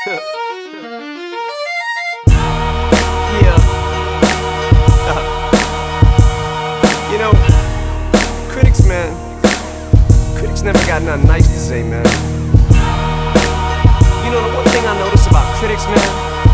Yeah. You know, critics, man, critics never got nothing nice to say, man. You know, the one thing I notice about critics, man,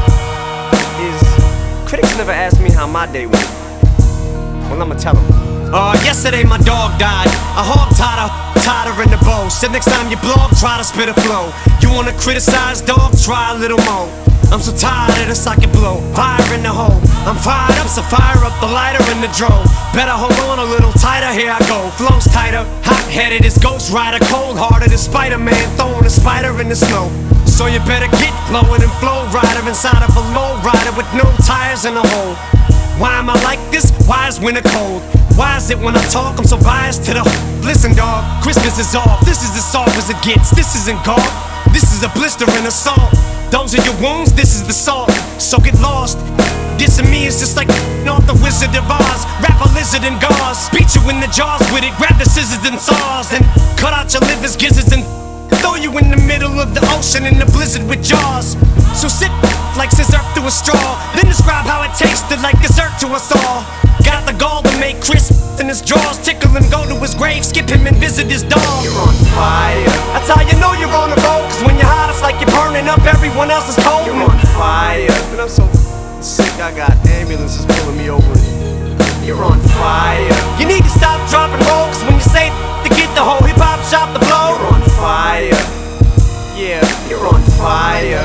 is critics never ask me how my day went. Well, I'ma tell them. Yesterday my dog died. A hog tied her in the bow. Said next time you blog, try to spit a flow. You wanna criticize, dog? Try a little more. I'm so tired of the socket blow. Fire in the hole. I'm fired up, so fire up the lighter in the drove. Better hold on a little tighter, here I go. Flows tighter, hot-headed as Ghost Rider, cold-hearted as Spider-Man, throwing a spider in the snow. So you better get blowing and flow rider inside of a low rider with no tires in a hole. Why am I like this? Why is winter cold? Why is it when I talk I'm so biased to the Listen, dog, Christmas is off. This is as soft as it gets. This isn't golf. This is a blister and assault. Those are your wounds, this is the salt. So get lost. Dissing me is just like off the Wizard of Oz. Wrap a lizard in gauze. Beat you in the jaws with it. Grab the scissors and saws and cut out your livers, gizzards, and throw you in the middle of the ocean in the blizzard with jaws. So sit like scissor through a straw. Then describe how it tasted like dessert to us all. Got the gall to make crisp in his drawers. Tickle him, go to his grave, skip him and visit his dog. You're on fire. That's how you know you're on the road. Cause when you're hot it's like you're burning up, everyone else is cold. You're on fire. But I'm so sick, I got ambulances pulling me over. You're on fire. You need to stop, drop, and roll. Cause when you say to get the whole hip-hop shop to blow. You're on fire. Yeah, you're on fire.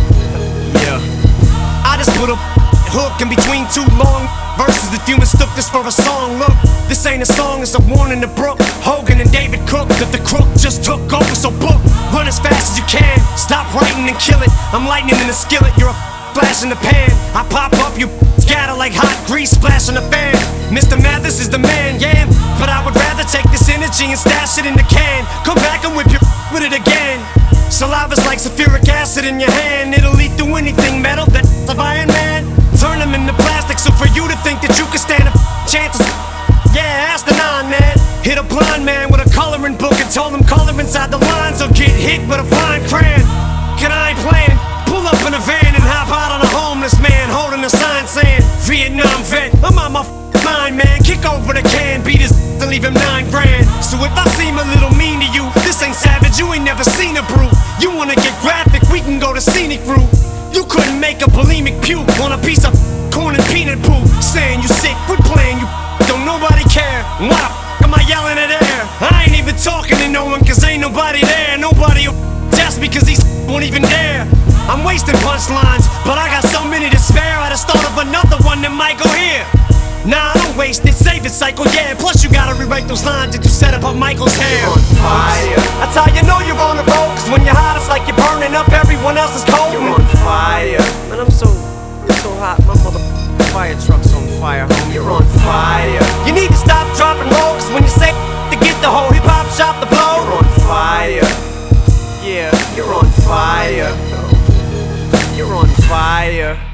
Yeah. I just put a hook in between two long verses. If you mistook this for a song, look, this ain't a song, it's a warning to Brooke, Hogan, and David Cook that the crook just took over. So book, run as fast as you can. Stop writing and kill it. I'm lightning in the skillet. You're a flash in the pan. I pop up, you scatter like hot grease splashing a fan. Mr. Mathis is the man, yeah. But I would rather take this energy and stash it in the can. Come back and whip you with it again. Saliva's like sulfuric acid in your hand. It'll eat through anything metal that's of Iron Man. Turn them into plastic, so for you to think that you can stand a chance, yeah, ask the man. Hit a blind man with a coloring book and told him color inside the lines or get hit with a fine crayon. Can I ain't playing? Pull up in a van and hop out on a homeless man holding a sign saying Vietnam vet. I'm on my mind, man. Kick over the can, beat his and leave him $9 grand. So if I seem a little mean to you, this ain't savage, you ain't never seen a brew. You wanna get graphic, we can go to scenic route. You couldn't make a bulimic puke on a piece of corn and peanut poop. Saying you sick, quit playing, you don't nobody care. Why the am I yelling at air? I ain't even talking to no one cause ain't nobody there. Nobody'll test me cause these won't even dare. I'm wasting punchlines, but I got so many to spare. I just thought of another one that might go here. Nah, I don't waste it, save it, cycle, yeah. Plus you gotta rewrite those lines that you set up on Michael's hair. You're on fire. That's how you know you're on the road. Cause when you're hot it's like you're burning up, everyone else is cold. You're on fire. Man, I'm so hot, my mother fire truck's on fire, homie. You're on fire. You need to stop, drop, and roll. Cause when you say to get the whole hip-hop shop to blow. You're on fire. Yeah, you're on fire. You're on fire.